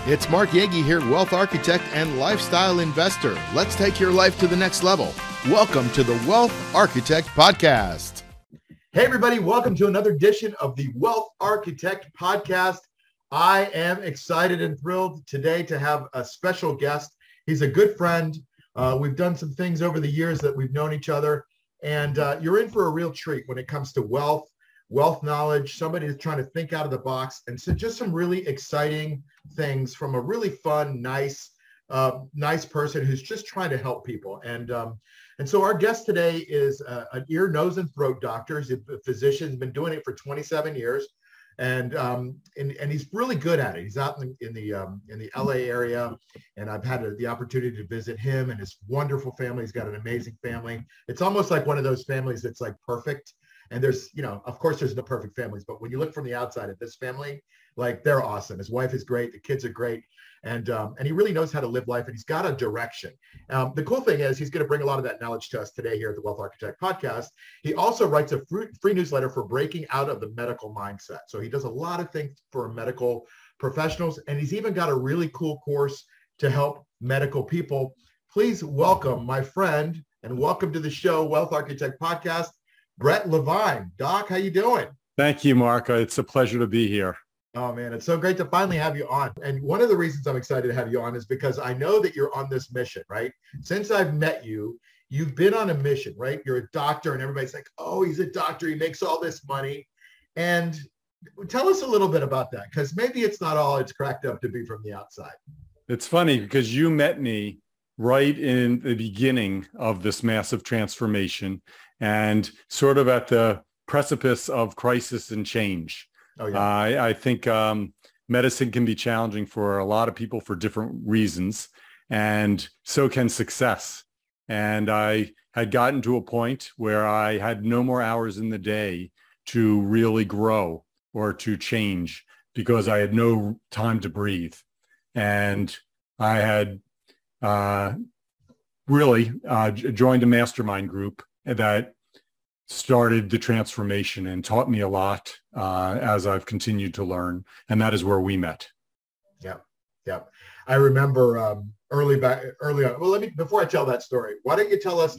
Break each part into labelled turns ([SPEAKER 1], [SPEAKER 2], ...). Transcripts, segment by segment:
[SPEAKER 1] It's Mark Yagi here, wealth architect and lifestyle investor. Let's take your life to the next level. Welcome to the Wealth Architect Podcast. Hey, everybody. Welcome to another edition of the Wealth Architect Podcast. I am excited and thrilled today to have a special guest. He's a good friend. We've done some things over the years that we've known each other, and you're in for a real treat when it comes to wealth knowledge, somebody who's trying to think out of the box, and so just some really exciting things from a really fun, nice person who's just trying to help people. And so our guest today is an ear, nose, and throat doctor. He's a physician. He's been doing it for 27 years, and he's really good at it. He's out in the LA area, and I've had the opportunity to visit him and his wonderful family. He's got an amazing family. It's almost like one of those families that's like perfect. And there's, of course there's no perfect families, but when you look from the outside at this family, like they're awesome. His wife is great. The kids are great. And he really knows how to live life, and he's got a direction. The cool thing is he's going to bring a lot of that knowledge to us today here at the Wealth Architect Podcast. He also writes a free newsletter for breaking out of the medical mindset. So he does a lot of things for medical professionals, and he's even got a really cool course to help medical people. Please welcome my friend, and welcome to the show, Wealth Architect Podcast, Brett Levine. Doc, how you doing?
[SPEAKER 2] Thank you, Mark. It's a pleasure to be here.
[SPEAKER 1] Oh, man, it's so great to finally have you on. And one of the reasons I'm excited to have you on is because I know that you're on this mission, right? Since I've met you, you've been on a mission, right? You're a doctor, and everybody's like, oh, he's a doctor. He makes all this money. And tell us a little bit about that, because maybe it's not all it's cracked up to be from the outside.
[SPEAKER 2] It's funny because you met me right in the beginning of this massive transformation and sort of at the precipice of crisis and change.
[SPEAKER 1] Oh, yeah.
[SPEAKER 2] I think medicine can be challenging for a lot of people for different reasons, and so can success. And I had gotten to a point where I had no more hours in the day to really grow or to change because I had no time to breathe. And I had really joined a mastermind group that started the transformation and taught me a lot as I've continued to learn. And that is where we met.
[SPEAKER 1] Yeah. I remember early on. Well, before I tell that story, why don't you tell us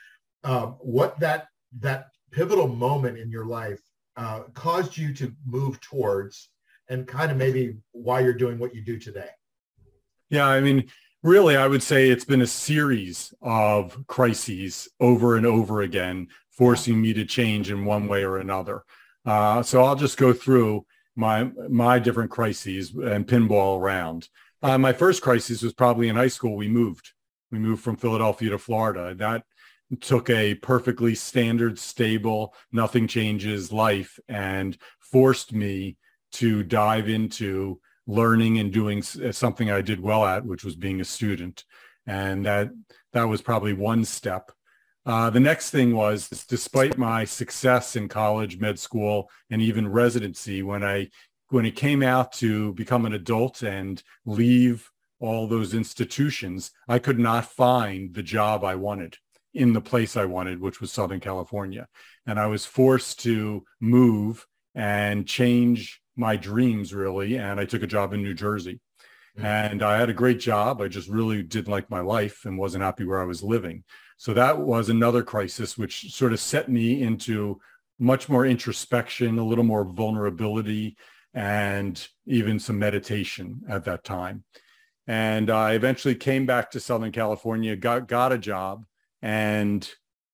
[SPEAKER 1] what that pivotal moment in your life caused you to move towards, and kind of maybe why you're doing what you do today?
[SPEAKER 2] Yeah, I mean, really, I would say it's been a series of crises over and over again, forcing me to change in one way or another. So I'll just go through my different crises and pinball around. My first crisis was probably in high school. We moved from Philadelphia to Florida. That took a perfectly standard, stable, nothing changes life and forced me to dive into learning and doing something I did well at, which was being a student. And that was probably one step. The next thing was, despite my success in college, med school, and even residency, when it came out to become an adult and leave all those institutions, I could not find the job I wanted in the place I wanted, which was Southern California. And I was forced to move and change my dreams, really. And I took a job in New Jersey. Mm-hmm. And I had a great job. I just really didn't like my life and wasn't happy where I was living. So that was another crisis, which sort of set me into much more introspection, a little more vulnerability, and even some meditation at that time. And I eventually came back to Southern California, got a job, and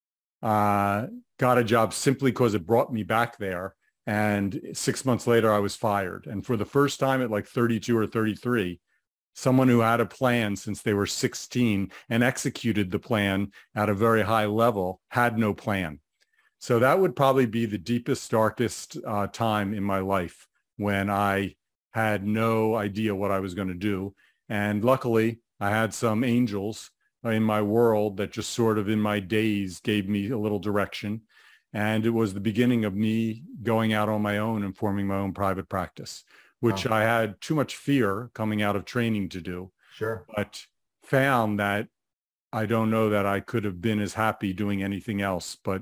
[SPEAKER 2] got a job simply because it brought me back there. And 6 months later, I was fired. And for the first time at like 32 or 33, someone who had a plan since they were 16 and executed the plan at a very high level had no plan. So that would probably be the deepest, darkest time in my life, when I had no idea what I was going to do. And luckily, I had some angels in my world that just sort of in my days gave me a little direction. And it was the beginning of me going out on my own and forming my own private practice, which I had too much fear coming out of training to do.
[SPEAKER 1] Sure.
[SPEAKER 2] But found that I don't know that I could have been as happy doing anything else but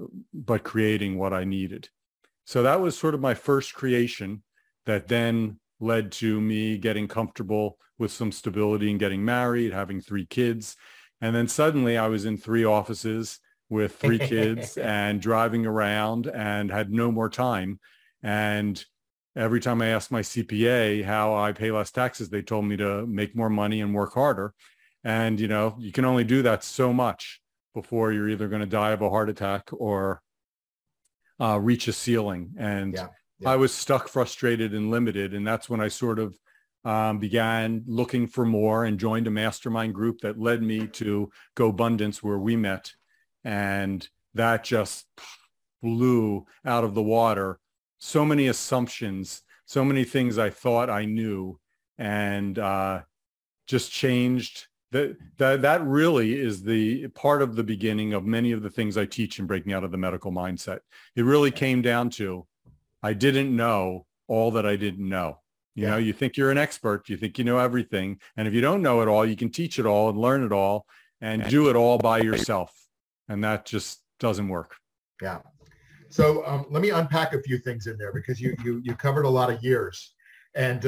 [SPEAKER 2] creating what I needed. So that was sort of my first creation that then led to me getting comfortable with some stability and getting married, having 3 kids. And then suddenly I was in 3 offices with 3 kids and driving around and had no more time. And every time I asked my CPA how I pay less taxes, they told me to make more money and work harder. And, you can only do that so much before you're either going to die of a heart attack or reach a ceiling. And I was stuck, frustrated, and limited. And that's when I sort of began looking for more and joined a mastermind group that led me to GoBundance, where we met. And that just blew out of the water so many assumptions, so many things I thought I knew, and just changed. That really is the part of the beginning of many of the things I teach in Breaking Out of the Medical Mindset. It really came down to, I didn't know all that I didn't know. You know, you think you're an expert, you think you know everything. And if you don't know it all, you can teach it all and learn it all and do it all by yourself. And that just doesn't work.
[SPEAKER 1] Yeah. So let me unpack a few things in there, because you covered a lot of years. And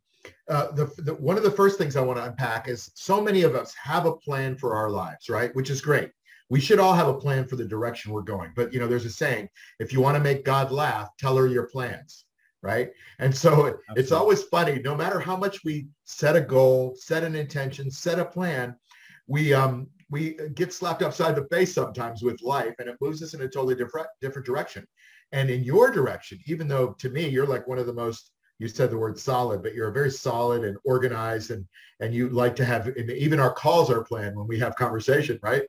[SPEAKER 1] one of the first things I want to unpack is, so many of us have a plan for our lives, right? Which is great. We should all have a plan for the direction we're going. But, there's a saying, if you want to make God laugh, tell her your plans, right? And so it's always funny, no matter how much we set a goal, set an intention, set a plan, we get slapped upside the face sometimes with life, and it moves us in a totally different direction. And in your direction, even though to me, you're like one of the most, you said the word solid, but you're very solid and organized, and you like to have, and even our calls are planned when we have conversation, right?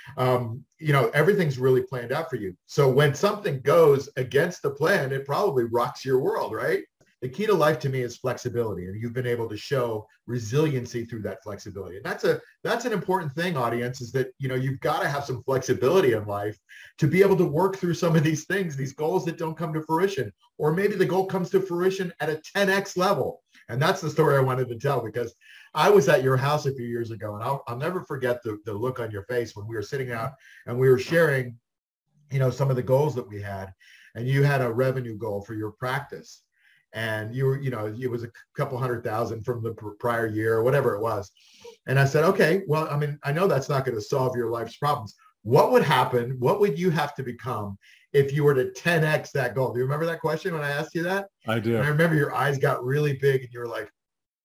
[SPEAKER 1] Everything's really planned out for you. So when something goes against the plan, it probably rocks your world, right? The key to life to me is flexibility, and you've been able to show resiliency through that flexibility. And that's an important thing, audience, is that, you've got to have some flexibility in life to be able to work through some of these things, these goals that don't come to fruition, or maybe the goal comes to fruition at a 10x level. And that's the story I wanted to tell, because I was at your house a few years ago, and I'll never forget the look on your face when we were sitting out and we were sharing, some of the goals that we had, and you had a revenue goal for your practice. And you were, it was a couple 100,000 from the prior year or whatever it was. And I said, okay, well, I know that's not going to solve your life's problems. What would happen? What would you have to become if you were to 10x that goal? Do you remember that question when I asked you that?
[SPEAKER 2] I do.
[SPEAKER 1] And I remember your eyes got really big and you were like,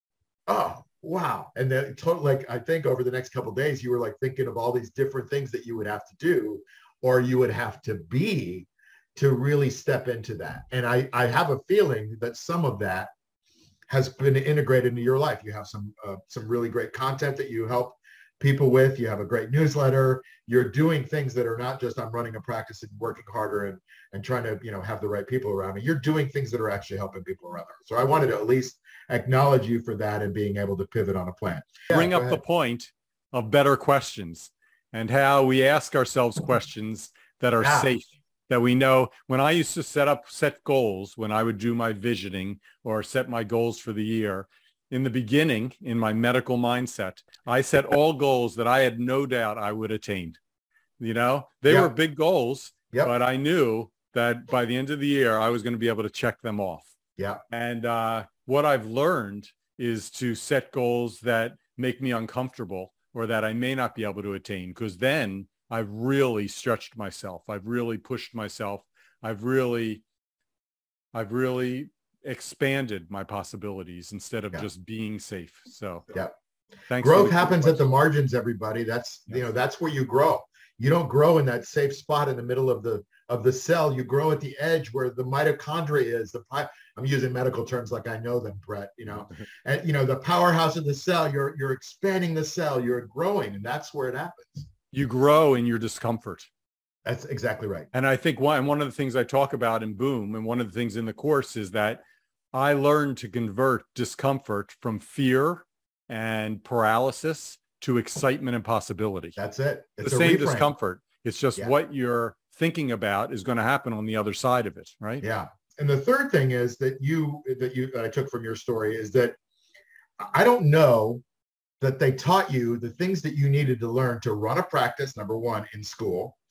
[SPEAKER 1] oh, wow. And then I think over the next couple of days, you were like thinking of all these different things that you would have to do, or you would have to be, to really step into that. And I have a feeling that some of that has been integrated into your life. You have some really great content that you help people with. You have a great newsletter. You're doing things that are not just, I'm running a practice and working harder and trying to, have the right people around me. You're doing things that are actually helping people around there. So I wanted to at least acknowledge you for that and being able to pivot on a plan.
[SPEAKER 2] Bring up the point of better questions and how we ask ourselves questions that are safe. That we know. When I used to set goals, when I would do my visioning or set my goals for the year, in the beginning, in my medical mindset, I set all goals that I had no doubt I would attain. They were big goals, but I knew that by the end of the year, I was going to be able to check them off.
[SPEAKER 1] Yeah.
[SPEAKER 2] And what I've learned is to set goals that make me uncomfortable or that I may not be able to attain, because then I've really stretched myself. I've really pushed myself. I've really expanded my possibilities instead of just being safe. So thanks.
[SPEAKER 1] Growth happens at the margins, everybody. That's, that's where you grow. You don't grow in that safe spot in the middle of the cell. You grow at the edge where the mitochondria is. I'm using medical terms like I know them, Brett, and, the powerhouse of the cell, you're expanding the cell, you're growing, and that's where it happens.
[SPEAKER 2] You grow in your discomfort.
[SPEAKER 1] That's exactly right.
[SPEAKER 2] And I think one of the things I talk about in Boom, and one of the things in the course, is that I learned to convert discomfort from fear and paralysis to excitement and possibility.
[SPEAKER 1] That's it.
[SPEAKER 2] It's the same discomfort. It's just what you're thinking about is going to happen on the other side of it, right?
[SPEAKER 1] Yeah. And the third thing is that I took from your story is that I don't know that they taught you the things that you needed to learn to run a practice, number one, in school.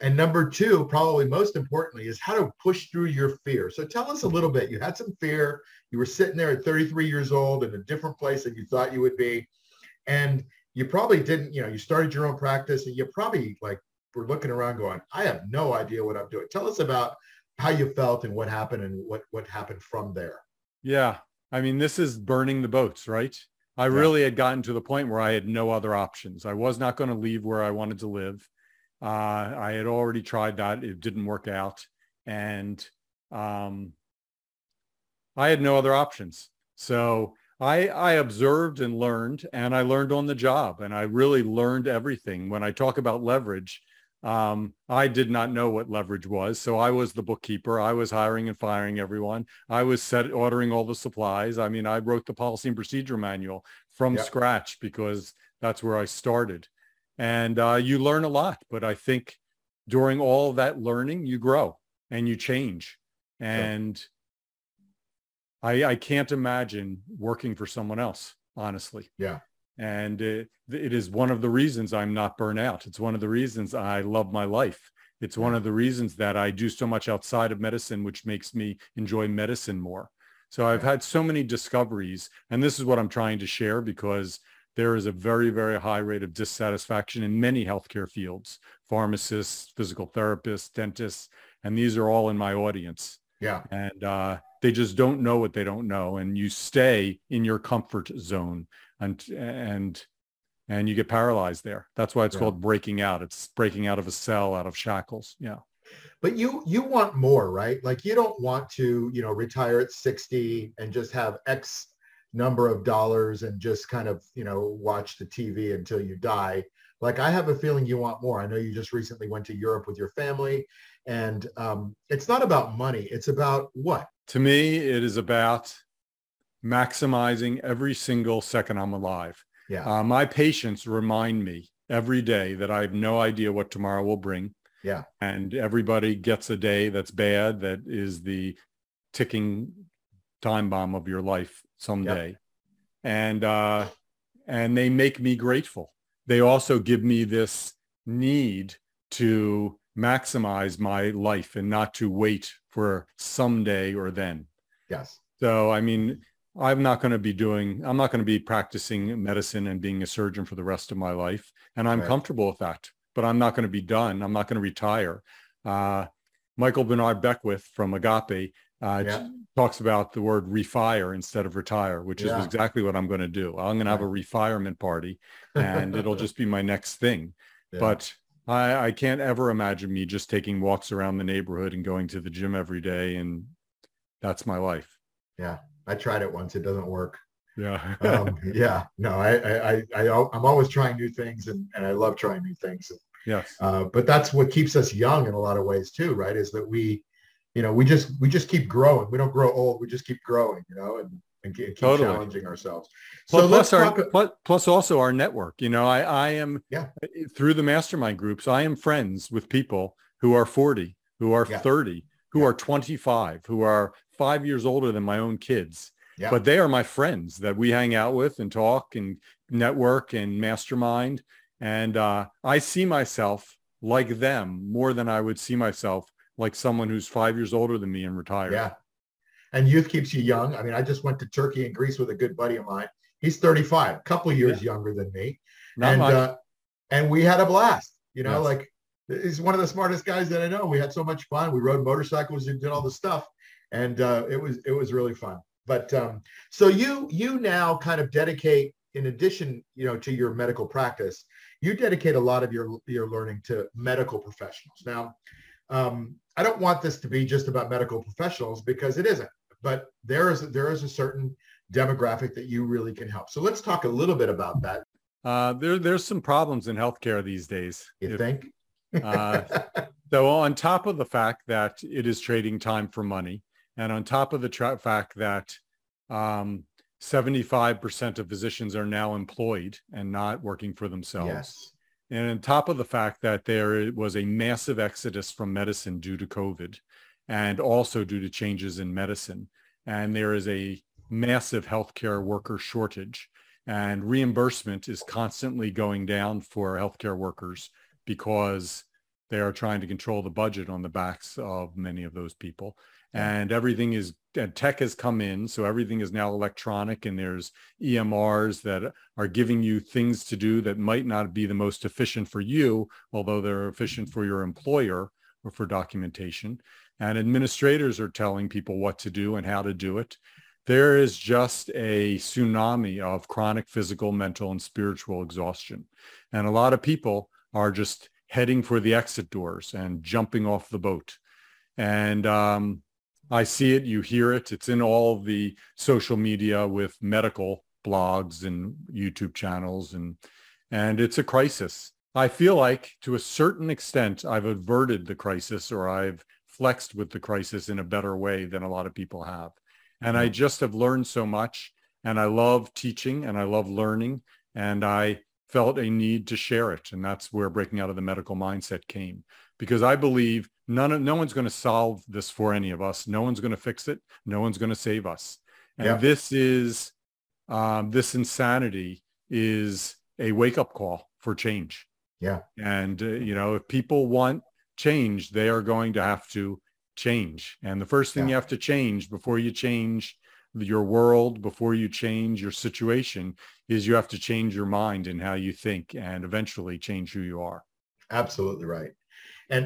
[SPEAKER 1] And number two, probably most importantly, is how to push through your fear. So tell us a little bit. You had some fear. You were sitting there at 33 years old in a different place than you thought you would be. And you probably didn't, you started your own practice and you probably like were looking around going, I have no idea what I'm doing. Tell us about how you felt and what happened and what happened from there.
[SPEAKER 2] Yeah. I mean, this is burning the boats, right? I really had gotten to the point where I had no other options. I was not going to leave where I wanted to live. I had already tried that. It didn't work out. And I had no other options. So I observed and I learned on the job, and I really learned everything. When I talk about leverage, I did not know what leverage was. So I was the bookkeeper. I was hiring and firing everyone. I was ordering all the supplies. I mean, I wrote the policy and procedure manual from scratch because that's where I started. And you learn a lot, but I think during all that learning, you grow and you change. And I can't imagine working for someone else, honestly.
[SPEAKER 1] Yeah.
[SPEAKER 2] And it is one of the reasons I'm not burnt out. It's one of the reasons I love my life. It's one of the reasons that I do so much outside of medicine, which makes me enjoy medicine more. So I've had so many discoveries, and this is what I'm trying to share because there is a very, very high rate of dissatisfaction in many healthcare fields, pharmacists, physical therapists, dentists, and these are all in my audience.
[SPEAKER 1] Yeah.
[SPEAKER 2] And they just don't know what they don't know. And you stay in your comfort zone and you get paralyzed there. That's why it's called breaking out. It's breaking out of a cell, out of shackles. Yeah.
[SPEAKER 1] But you want more, right? Like you don't want to, retire at 60 and just have X number of dollars and just kind of, watch the TV until you die. Like I have a feeling you want more. I know you just recently went to Europe with your family, and it's not about money. It's about what?
[SPEAKER 2] To me, it is about maximizing every single second I'm alive.
[SPEAKER 1] Yeah.
[SPEAKER 2] My patients remind me every day that I have no idea what tomorrow will bring.
[SPEAKER 1] Yeah.
[SPEAKER 2] And everybody gets a day that's bad, that is the ticking time bomb of your life someday. Yep. And they make me grateful. They also give me this need to maximize my life and not to wait for someday or then.
[SPEAKER 1] Yes.
[SPEAKER 2] So, I mean, I'm not going to be practicing medicine and being a surgeon for the rest of my life. And I'm comfortable with that, but I'm not going to be done. I'm not going to retire. Michael Bernard Beckwith from Agape talks about the word refire instead of retire, which is exactly what I'm going to do. I'm going to have a refirement party and it'll just be my next thing. Yeah. But I can't ever imagine me just taking walks around the neighborhood and going to the gym every day. And that's my life.
[SPEAKER 1] Yeah. I tried it once. It doesn't work.
[SPEAKER 2] Yeah.
[SPEAKER 1] No, I'm always trying new things and I love trying new things.
[SPEAKER 2] Yes.
[SPEAKER 1] But that's what keeps us young in a lot of ways too, right? Is that we just keep growing. We don't grow old. We just keep growing, and keep challenging ourselves. So
[SPEAKER 2] plus also our network. I am through the mastermind groups. I am friends with people who are 40, who are 30, who are 25, who are 5 years older than my own kids. Yeah. But they are my friends that we hang out with and talk and network and mastermind. And I see myself like them more than I would see myself like someone who's 5 years older than me and retired.
[SPEAKER 1] Yeah. And youth keeps you young. I mean, I just went to Turkey and Greece with a good buddy of mine. He's 35, a couple of years younger than me. And we had a blast, like he's one of the smartest guys that I know. We had so much fun. We rode motorcycles and did all the stuff. And it was really fun. But so you now kind of dedicate, in addition, to your medical practice, you dedicate a lot of your learning to medical professionals. Now, I don't want this to be just about medical professionals because it isn't, but there is a certain demographic that you really can help. So let's talk a little bit about that.
[SPEAKER 2] There's some problems in healthcare these days.
[SPEAKER 1] You think?
[SPEAKER 2] So on top of the fact that it is trading time for money, and on top of the fact that 75% of physicians are now employed and not working for themselves.
[SPEAKER 1] Yes.
[SPEAKER 2] And on top of the fact that there was a massive exodus from medicine due to COVID and also due to changes in medicine. And there is a massive healthcare worker shortage, and reimbursement is constantly going down for healthcare workers because They are trying to control the budget on the backs of many of those people. And tech has come in, so everything is now electronic, and there's EMRs that are giving you things to do that might not be the most efficient for you, although they're efficient for your employer or for documentation. And administrators are telling people what to do and how to do it. There is just a tsunami of chronic physical, mental, and spiritual exhaustion. And a lot of people are just heading for the exit doors and jumping off the boat. And I see it, you hear it. It's in all of the social media with medical blogs and YouTube channels, and it's a crisis. I feel like to a certain extent, I've averted the crisis, or I've flexed with the crisis in a better way than a lot of people have. And I just have learned so much, and I love teaching and I love learning, and I felt a need to share it. And that's where Breaking Out of the Medical Mindset came, because I believe no one's going to solve this for any of us. No one's going to fix it. No one's going to save us. And this insanity is a wake-up call for change.
[SPEAKER 1] Yeah.
[SPEAKER 2] And, if people want change, they are going to have to change. And the first thing you have to change before you change your world, before you change your situation, is you have to change your mind and how you think, and eventually change who you are.
[SPEAKER 1] Absolutely right. And,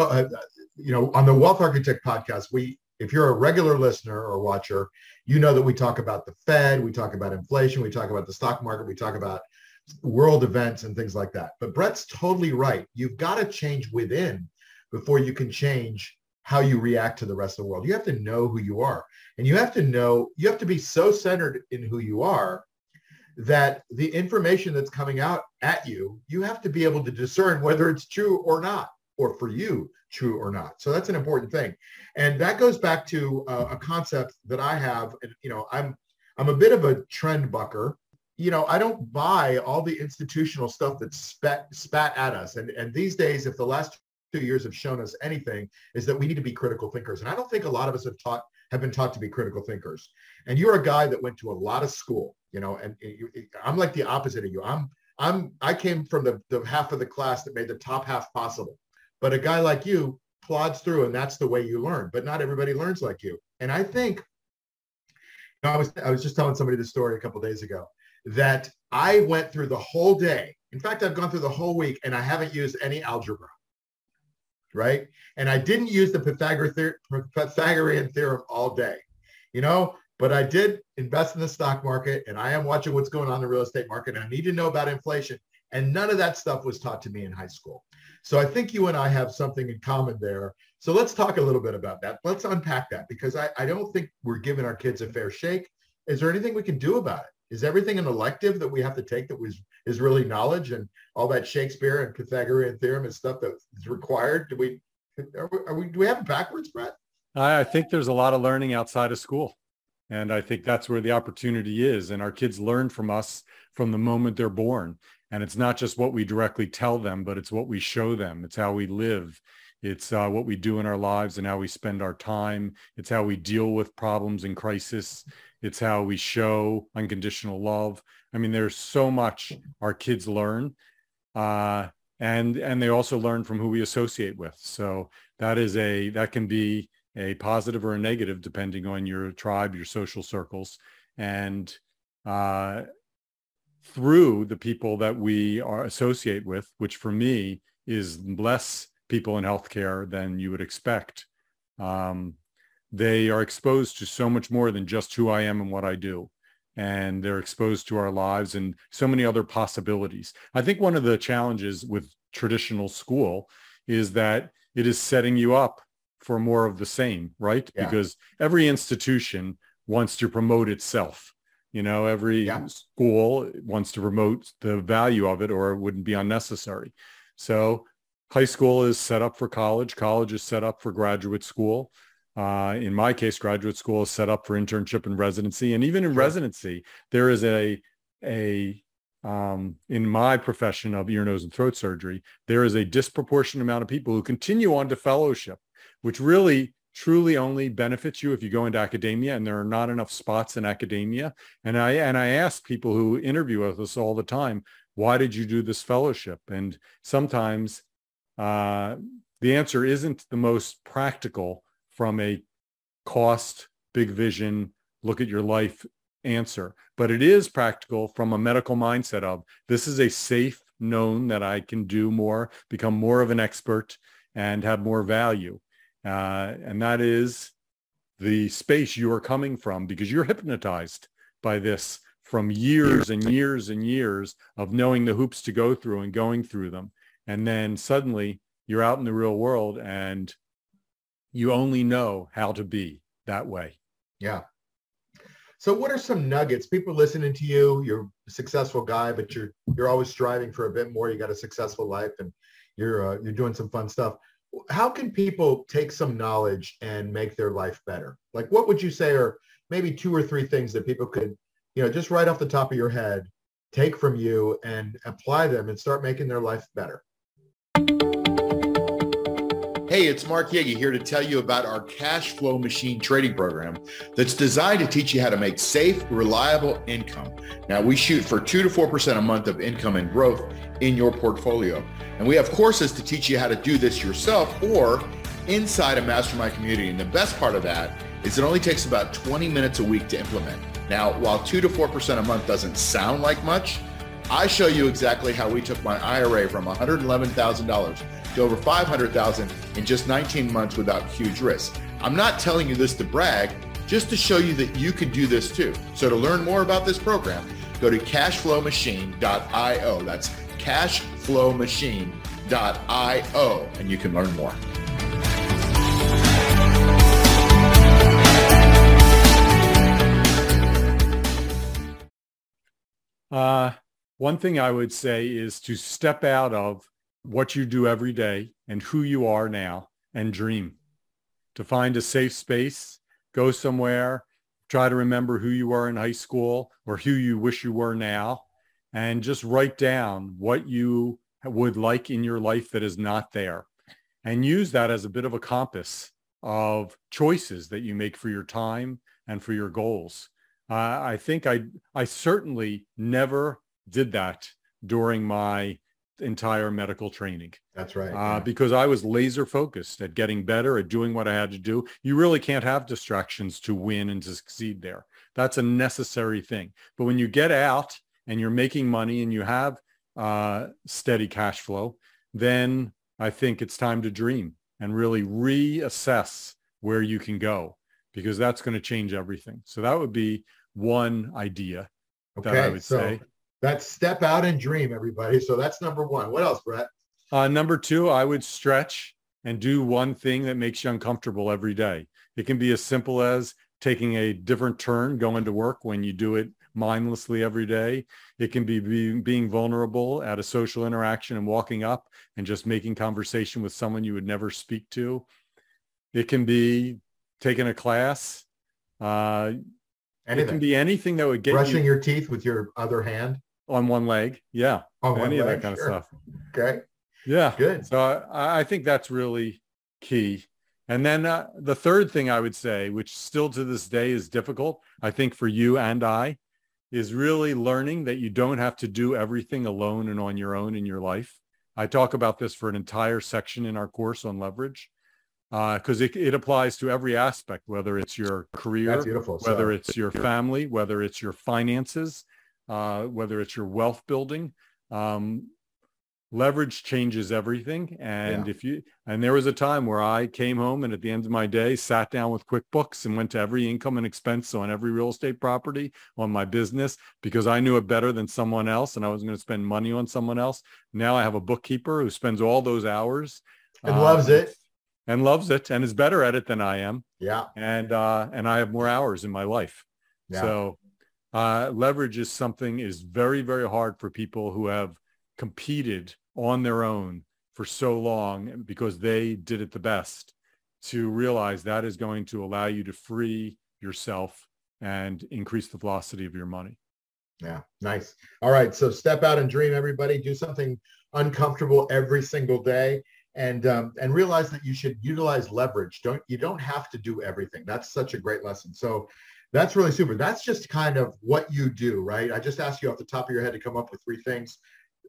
[SPEAKER 1] on the Wealth Architect podcast, if you're a regular listener or watcher, you know that we talk about the Fed, we talk about inflation, we talk about the stock market, we talk about world events and things like that. But Brett's totally right. You've got to change within before you can change how you react to the rest of the world. You have to know who you are. And you have to be so centered in who you are that the information that's coming out at you, you have to be able to discern whether it's true or not, or for you, true or not. So that's an important thing. And that goes back to a concept that I have. And, I'm a bit of a trend bucker. I don't buy all the institutional stuff that's spat at us. And these days, if the last 2 years have shown us anything, is that we need to be critical thinkers. And I don't think a lot of us have been taught to be critical thinkers. And you're a guy that went to a lot of school, and I'm like the opposite of you. I came from the half of the class that made the top half possible. But a guy like you plods through, and that's the way you learn. But not everybody learns like you. And I think, I was just telling somebody this story a couple of days ago, that I went through the whole day. In fact, I've gone through the whole week, and I haven't used any algebra. Right? And I didn't use the Pythagorean theorem all day, but I did invest in the stock market, and I am watching what's going on in the real estate market, and I need to know about inflation. And none of that stuff was taught to me in high school. So I think you and I have something in common there. So let's talk a little bit about that. Let's unpack that, because I don't think we're giving our kids a fair shake. Is there anything we can do about it? Is everything an elective that we have to take that is really knowledge, and all that Shakespeare and Pythagorean theorem and stuff that is required? Do we have it backwards, Brett?
[SPEAKER 2] I think there's a lot of learning outside of school. And I think that's where the opportunity is. And our kids learn from us from the moment they're born. And it's not just what we directly tell them, but it's what we show them. It's how we live. It's what we do in our lives and how we spend our time. It's how we deal with problems and crisis. It's how we show unconditional love. I mean, there's so much our kids learn. And they also learn from who we associate with. So that can be a positive or a negative, depending on your tribe, your social circles. And through the people that we associate with, which for me is less people in healthcare than you would expect, they are exposed to so much more than just who I am and what I do. And they're exposed to our lives and so many other possibilities. I think one of the challenges with traditional school is that it is setting you up for more of the same, right? Yeah. Because every institution wants to promote itself. Every school wants to promote the value of it, or it wouldn't be unnecessary. So high school is set up for college. College is set up for graduate school. In my case, graduate school is set up for internship and residency. And even in residency, there is in my profession of ear, nose, and throat surgery, there is a disproportionate amount of people who continue on to fellowship, which really truly only benefits you if you go into academia, and there are not enough spots in academia. And I ask people who interview with us all the time, why did you do this fellowship? And sometimes The answer isn't the most practical from a cost, big vision, look at your life answer, but it is practical from a medical mindset of this is a safe known that I can do more, become more of an expert and have more value. And that is the space you are coming from, because you're hypnotized by this from years and years and years of knowing the hoops to go through and going through them. And then suddenly you're out in the real world and you only know how to be that way.
[SPEAKER 1] Yeah. So what are some nuggets? People listening to you, you're a successful guy, but you're always striving for a bit more. You got a successful life and you're doing some fun stuff. How can people take some knowledge and make their life better? Like, what would you say are maybe 2 or 3 things that people could, just right off the top of your head, take from you and apply them and start making their life better? Hey, it's Mark Yagi here to tell you about our cash flow machine trading program that's designed to teach you how to make safe, reliable income. Now, we shoot for 2 to 4% a month of income and growth in your portfolio. And we have courses to teach you how to do this yourself or inside a mastermind community. And the best part of that is it only takes about 20 minutes a week to implement. Now, while 2 to 4% a month doesn't sound like much, I show you exactly how we took my IRA from $111,000 to over $500,000 in just 19 months without huge risk. I'm not telling you this to brag, just to show you that you can do this too. So to learn more about this program, go to cashflowmachine.io. That's cashflowmachine.io, and you can learn more.
[SPEAKER 2] One thing I would say is to step out of what you do every day and who you are now and dream. To find a safe space, go somewhere, try to remember who you were in high school or who you wish you were now, and just write down what you would like in your life that is not there. And use that as a bit of a compass of choices that you make for your time and for your goals. I think I certainly never did that during my entire medical training.
[SPEAKER 1] That's right. Yeah.
[SPEAKER 2] Because I was laser focused at getting better, at doing what I had to do. You really can't have distractions to win and to succeed there. That's a necessary thing. But when you get out and you're making money and you have steady cash flow, then I think it's time to dream and really reassess where you can go, because that's going to change everything. So that would be one idea that I would say.
[SPEAKER 1] That's step out and dream, everybody. So that's number 1. What else, Brett?
[SPEAKER 2] Number 2, I would stretch and do one thing that makes you uncomfortable every day. It can be as simple as taking a different turn going to work when you do it mindlessly every day. It can be being vulnerable at a social interaction and walking up and just making conversation with someone you would never speak to. It can be taking a class. It can be anything that would get
[SPEAKER 1] brushing your teeth with your other hand.
[SPEAKER 2] On one leg. Yeah. Any of that kind of stuff.
[SPEAKER 1] Okay.
[SPEAKER 2] Yeah.
[SPEAKER 1] Good.
[SPEAKER 2] So I think that's really key. And then the third thing I would say, which still to this day is difficult, I think for you and I, is really learning that you don't have to do everything alone and on your own in your life. I talk about this for an entire section in our course on leverage, because it applies to every aspect, whether it's your career, whether it's your family, whether it's your finances, whether it's your wealth building. Leverage changes everything. And and there was a time where I came home and at the end of my day, sat down with QuickBooks and went to every income and expense on every real estate property on my business, because I knew it better than someone else and I wasn't going to spend money on someone else. Now I have a bookkeeper who spends all those hours
[SPEAKER 1] and loves it
[SPEAKER 2] and is better at it than I am.
[SPEAKER 1] Yeah.
[SPEAKER 2] And I have more hours in my life. Yeah. So leverage is very, very hard for people who have competed on their own for so long because they did it the best, to realize that is going to allow you to free yourself and increase the velocity of your money.
[SPEAKER 1] Yeah. Nice. All right. So step out and dream, everybody. Do something uncomfortable every single day, and realize that you should utilize leverage. You don't have to do everything. That's such a great lesson. So that's really super. That's just kind of what you do, right? I just asked you off the top of your head to come up with 3 things.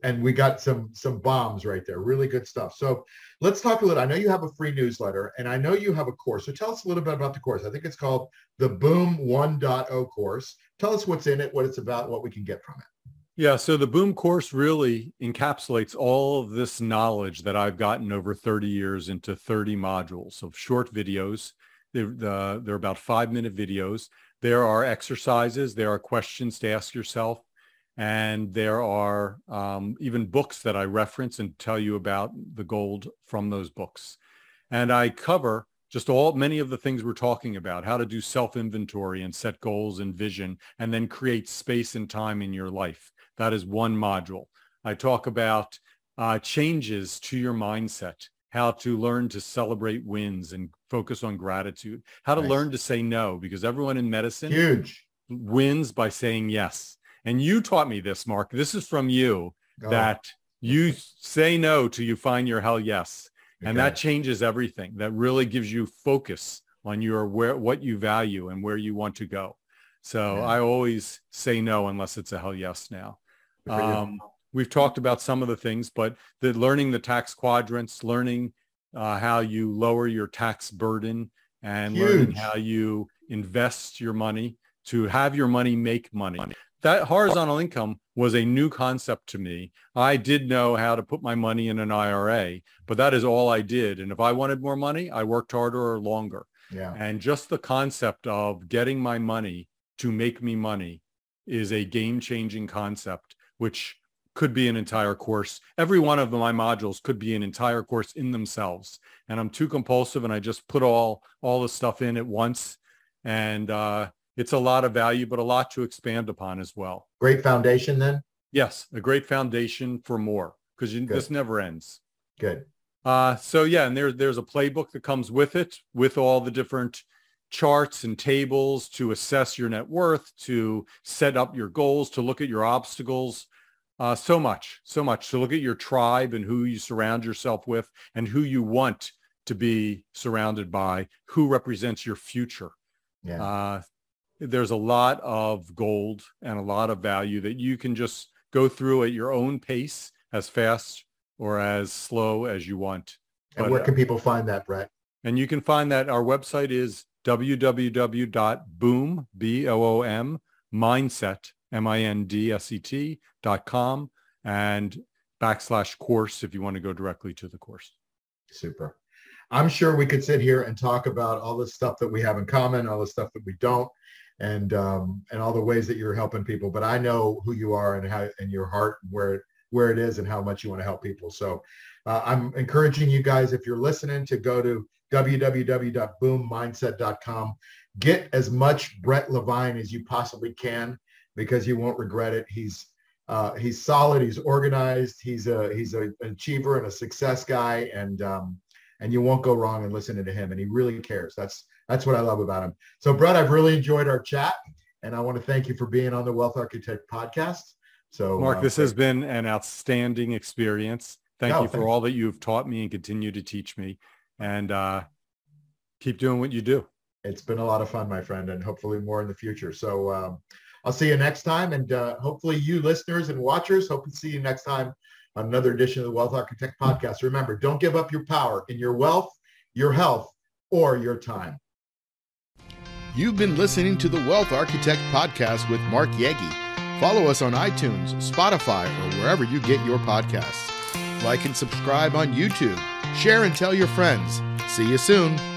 [SPEAKER 1] And we got some bombs right there. Really good stuff. So let's talk a little. I know you have a free newsletter, and I know you have a course. So tell us a little bit about the course. I think it's called the Boom 1.0 course. Tell us what's in it, what it's about, what we can get from it.
[SPEAKER 2] Yeah, so the Boom course really encapsulates all of this knowledge that I've gotten over 30 years into 30 modules of short videos. They're about 5-minute videos. There are exercises. There are questions to ask yourself. And there are even books that I reference and tell you about the gold from those books. And I cover just many of the things we're talking about, how to do self-inventory and set goals and vision, and then create space and time in your life. That is one module. I talk about changes to your mindset, how to learn to celebrate wins and focus on gratitude, how to learn to say no, because everyone in medicine wins by saying yes. And you taught me this, Mark. This is from you, that you say no till you find your hell yes. And that changes everything. That really gives you focus on what you value and where you want to go. So I always say no unless it's a hell yes now. We've talked about some of the things, but learning the tax quadrants, learning how you lower your tax burden, and learning how you invest your money to have your money make money. That horizontal income was a new concept to me. I did know how to put my money in an IRA, but that is all I did. And if I wanted more money, I worked harder or longer. Yeah. And just the concept of getting my money to make me money is a game-changing concept, which could be an entire course. Every one of my modules could be an entire course in themselves. And I'm too compulsive, and I just put all the stuff in at once. And it's a lot of value, but a lot to expand upon as well.
[SPEAKER 1] Great foundation then?
[SPEAKER 2] Yes, a great foundation for more, because this never ends.
[SPEAKER 1] Good.
[SPEAKER 2] So yeah, and there's a playbook that comes with it, with all the different charts and tables to assess your net worth, to set up your goals, to look at your obstacles. So much to look at your tribe and who you surround yourself with and who you want to be surrounded by, who represents your future. Yeah. There's a lot of gold and a lot of value that you can just go through at your own pace, as fast or as slow as you want.
[SPEAKER 1] And where can people find that, Brett?
[SPEAKER 2] And you can find that our website is www.boom, B-O-O-M, mindset, mindset.com, and /course if you want to go directly to the course.
[SPEAKER 1] Super. I'm sure we could sit here and talk about all the stuff that we have in common, all the stuff that we don't, and all the ways that you're helping people. But I know who you are and how, and your heart, where it is and how much you want to help people. So I'm encouraging you guys, if you're listening, to go to www.boommindset.com. Get as much Brett Levine as you possibly can, because you won't regret it. He's solid. He's organized. He's an achiever and a success guy, and you won't go wrong in listening to him. And he really cares. That's what I love about him. So Brett, I've really enjoyed our chat, and I want to thank you for being on the Wealth Architect podcast. So
[SPEAKER 2] Mark, this has been an outstanding experience. Thank you for all that you've taught me and continue to teach me, and keep doing what you do.
[SPEAKER 1] It's been a lot of fun, my friend, and hopefully more in the future. So I'll see you next time. And hopefully you listeners and watchers, hope to see you next time on another edition of the Wealth Architect podcast. Remember, don't give up your power in your wealth, your health, or your time.
[SPEAKER 3] You've been listening to the Wealth Architect podcast with Mark Yagi. Follow us on iTunes, Spotify, or wherever you get your podcasts. Like and subscribe on YouTube. Share and tell your friends. See you soon.